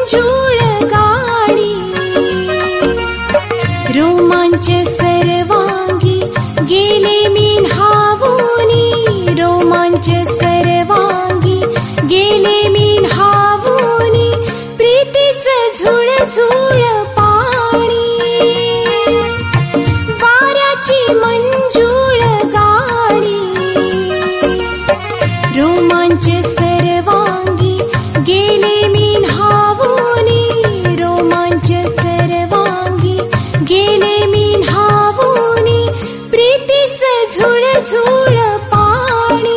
मंजूळ गाणी, रोमांच सर्वांगी गेले मी न्हावोनी, रोमांच सर्वांगी गेले मी न्हावोनी, प्रीतीचं झुळझुळ पाणी, वाऱ्याची मंजूळ गाणी, रोमांच सर्वांगी गेले मी न्हावोनी, रोमांच सर्वांगी गेले मी न्हावोनी, प्रीतीचं झुळझुळ पाणी.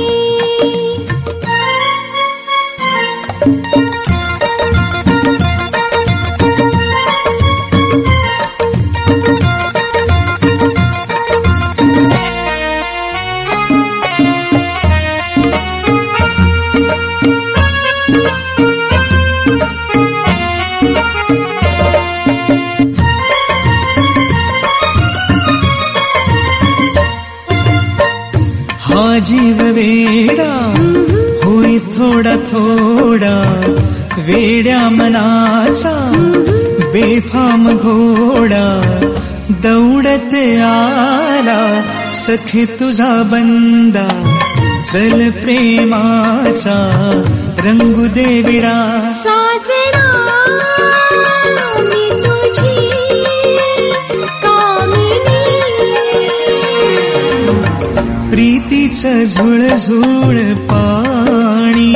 हा जीव वेडा होई थोडा थोडा, वेड्या मनाचा बेफाम घोडा, दौडत आला सखी तुझा बंदा, जल प्रेमाचा रंगू दे विडा. साजना मी तुझी कामिनी, प्रीतीचं झुळझुळ पाणी.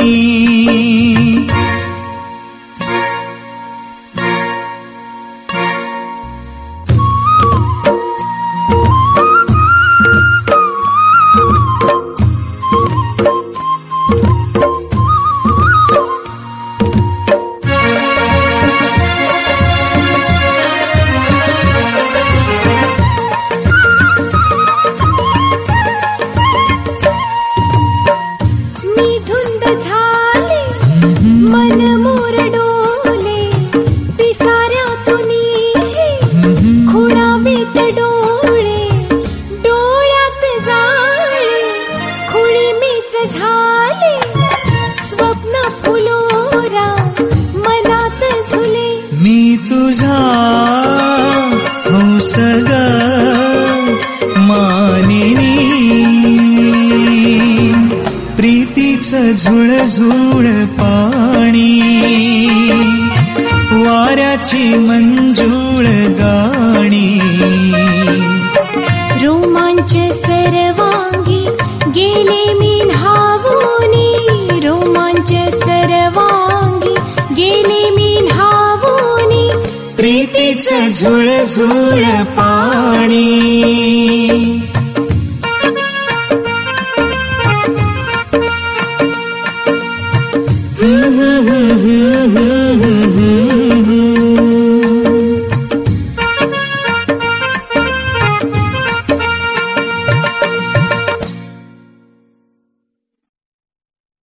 मन मोर डोले पिसाऱ्यातुनी, खुणावीत डोळे डोळ्यात जाळे, खुळीमीच झाले स्वप्न फुलोरा मनात झुले. मी तुझा हंस ग मानिनी, प्रीतीचं झुळझुळ पाणी, वाऱ्याची मंजूळ गाणी, रोमांच सर्वांगी गेले मी न्हावोनी, रोमांच सर्वांगी गेले मी न्हावोनी, प्रीतीचं झुळझुळ पाणी.